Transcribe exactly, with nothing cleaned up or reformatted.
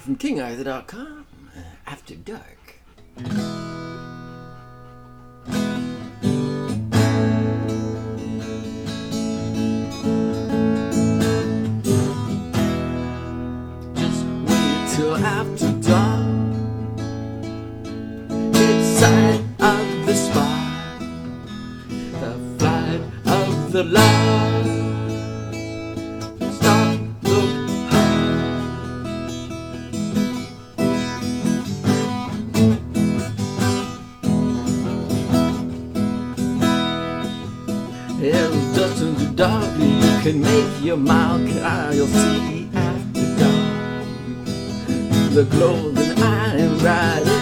from King Arthur dot com, uh, After Dark. Just wait till after dark. It's sight of the spark, the flight of the lark. Stop, look hard. It'll dust into dark, you can make your mark. Ah, you'll see after dark the glowing iron ride.